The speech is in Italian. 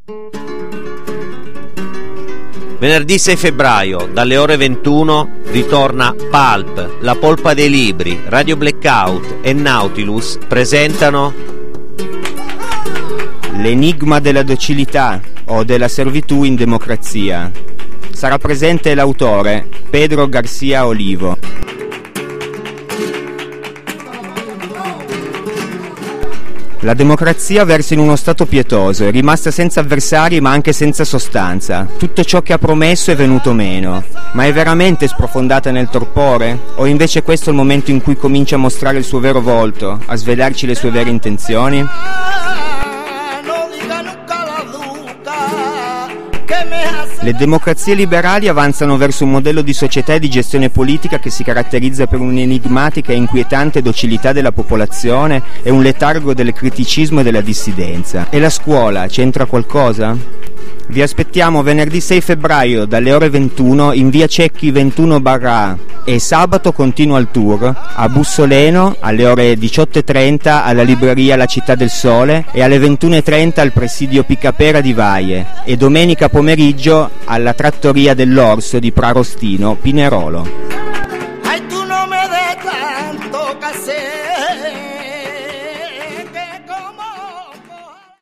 Venerdì 6 febbraio, dalle ore 21, ritorna Pulp, La Polpa dei Libri, Radio Blackout e Nautilus presentano L'enigma della docilità o della servitù in democrazia. Sarà presente l'autore, Pedro Garcia Olivo. La democrazia versa in uno stato pietoso, è rimasta senza avversari ma anche senza sostanza. Tutto ciò che ha promesso è venuto meno. Ma è veramente sprofondata nel torpore? O invece questo è il momento in cui comincia a mostrare il suo vero volto, a svelarci le sue vere intenzioni? Le democrazie liberali avanzano verso un modello di società e di gestione politica che si caratterizza per un'enigmatica e inquietante docilità della popolazione e un letargo del criticismo e della dissidenza. E la scuola c'entra qualcosa? Vi aspettiamo venerdì 6 febbraio dalle ore 21 in via Cecchi 21/A e sabato continua il tour a Bussoleno alle ore 18:30 alla libreria La Città del Sole e alle 21:30 al presidio Piccapera di Vaie e domenica pomeriggio alla trattoria dell'Orso di Prarostino, Pinerolo.